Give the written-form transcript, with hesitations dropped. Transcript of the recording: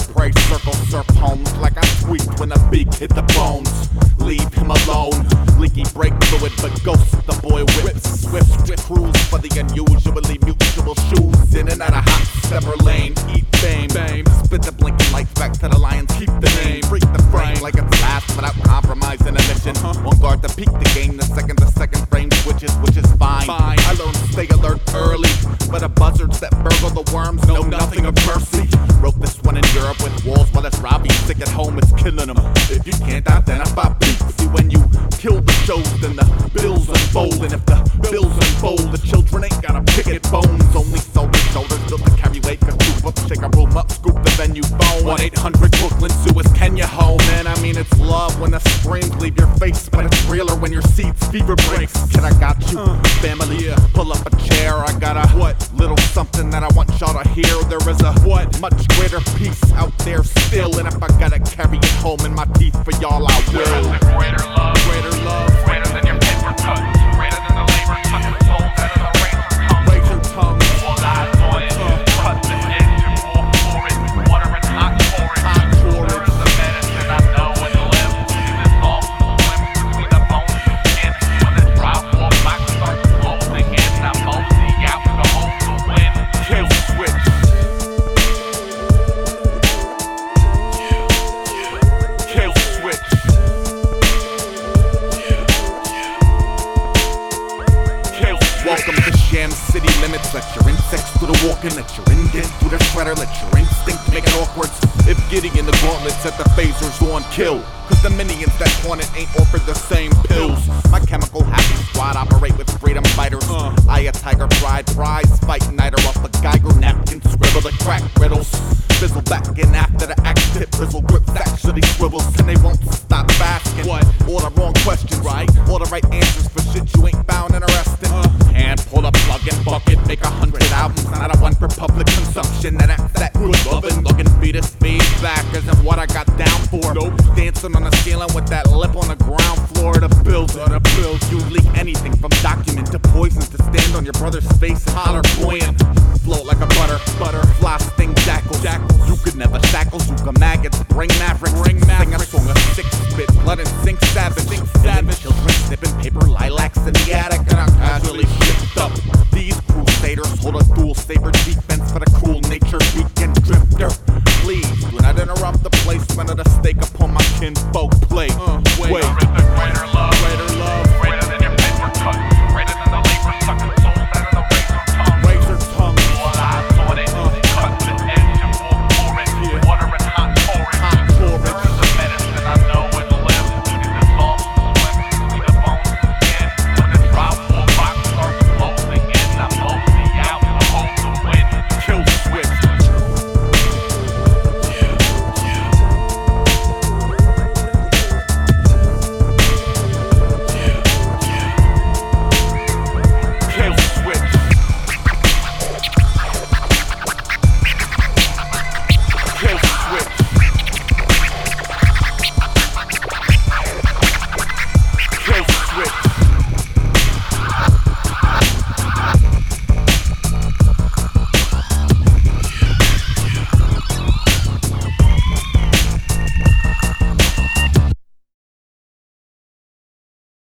prey, circle surf homes like I squeaked when a beak hit the bones. Leave him alone, leaky brake fluid, but ghost the boy whips. Swift cruise for the unusually mutual shoes. In and out of hot stepper lane, eat fame. Spit the blinking lights back to the lions, keep the name. Freak the frame like it's last without compromising a mission. On guard to peak the game, the second frame switches, which is fine. I learned to stay alert early, but the buzzards that burgle the worms know nothing of mercy. Wrote this one in Europe with walls while it's Robbie sick at home, it's killing him. If you can't identify beats, see when you kill the shows, then the bills unfold. And if the bills unfold, the children ain't gotta pick at bones. Only soldiers shoulders built to carry weight, can scoop up, shake a room up, scoop the venue bone. 1-800 Brooklyn Zoo is Kenya home. Man, I mean it's love when the screams leave your face, but it's realer when your seats fever breaks. Kid, I got you, family, pull up a chair. I got a little something that I want y'all to hear. There is a much greater peace out there still, and if I gotta carry it home in my teeth for y'all, I will. There is a greater love, greater than your paper cuts, greater than the labor tucking souls out of the razor tongue. All eyes on it, cut the edge and walk for it. Water and hot porridge. There is a medicine I know and live. This long swim between the bones and skin. When the drop off box starts closing in, I mosey out to hold the wind. Kill switch. Kill switch. Welcome to Sham City Limits. Let your insects do the walking, let your indent do the shredder, let your instinct make it awkward. If getting in the gauntlet, set the phasers on kill. Cause the minions that want it ain't offered the same pills. My chemical happy squad operate with freedom fighters. I a tiger pride, prize fight nighter off a Geiger napkin, scribble the crack riddles. Fizzle back in after the axe tip, bristle grips actually swivels, and they won't stop asking all the wrong questions, right? All the right answers for shit you ain't found interesting. Hand pull a plug and bucket, make 100 albums, not a one for public consumption. Now that's that good loving, looking fetus feedback isn't what I got down for. Nope. Dancing on the ceiling with that lip on the ground floor of the bills. You leak anything from document to poison to stand on your brother's face and holler buoyant. Float like a butterfly sting jackals. You could never shackle Zuka maggots, bring mavericks. Sing a song of 6-bit, blood and zinc savage. Children snipping paper lilacs in the attic, and I casually shift up. These crusaders hold a dual saber defense for the cool natured weekend drifter. Please do not interrupt the placement of the stake upon my kinfolk.